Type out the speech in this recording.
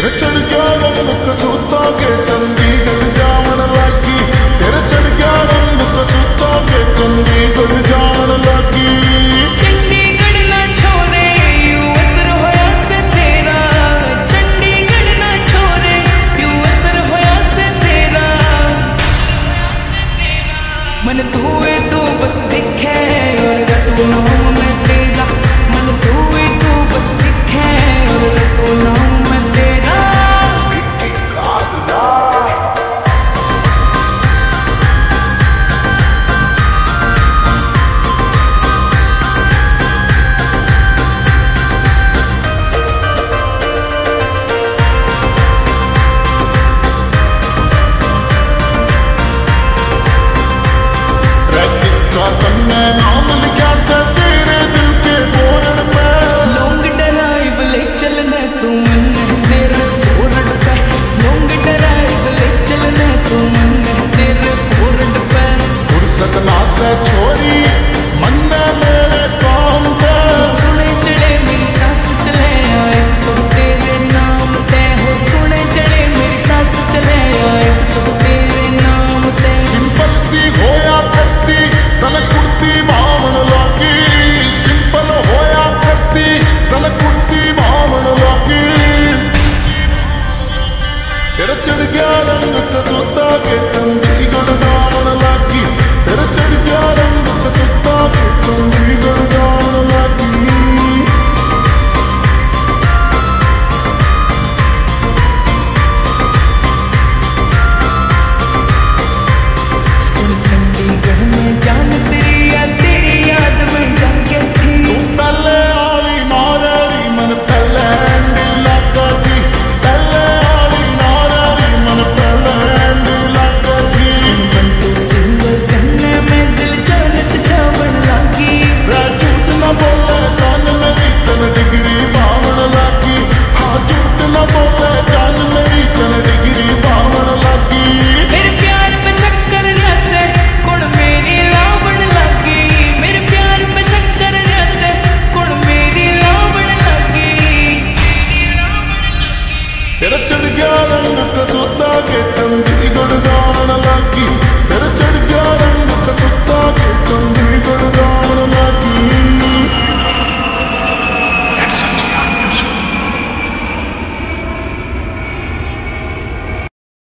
तेरे चढ़ गया रंग कसूता के चंडीगढ़ जावन लगी। तेरे चढ़ गया रंग कसूता के चंडीगढ़ जावन लगी। चंडीगढ़ ना छोड़े यू असर होया से तेरा। चंडीगढ़ ना छोड़े यू असर होया से तेरा। मन तू है तू बस दिखे और तू नाम मैं तेरा। मन तू है तू बस दिखे और तू नाम मैं तेरा। तन्ने नाम लिखा से तेरे दिल के बोरड पे। लॉन्ग ड्राइव ले चलने तू मन तेरे बोरड पे। लॉन्ग ड्राइव ले चलने तू मन तेरे बोरड पे। फुर्सत ना से छोरी मन मेरे काम पे। सुने चले मेरी सास चले आए तो तेरे नाम ते हो। सुने चले मेरी सास चले आए तो तेरे नाम ते। सिंपल सी होया करती तन कुर्ती बावन लगी। सिंपल होया करती तन कुर्ती बावन लगी। तेरा चढ़ गया रंग कसूता के चंडीगढ़ जावन लगी। तेरा चढ़ गया रंग कसूता के चंडीगढ़ जावन लगी। सुन चंडीगढ़ में जान तेरी या तेरी याद में जाके थी। तू पहले आली नारी मन पहले एंडी लगा थी। पहले आली नारी मन पहले एंडी लगा थी। सिंगल करने में दिल जानत जावन लागी। रे झूठ न बोले जान मेरी तन डिग्री बावन लगी। हाँ झूठ न बोले जान मेरी तन डिग्री बावन लगी। मेरे प्यार पे शक्कर जैसे कुण मेरी लावण लगी। मेरे प्यार पे शक्कर जैसे कुण मेरी लावण लगी। तेरा चढ़ गया रंग कसूता के चंडीगढ़ जावन लगी। तेरा चढ़ गया रंग कसूता के चंडीगढ़ जावन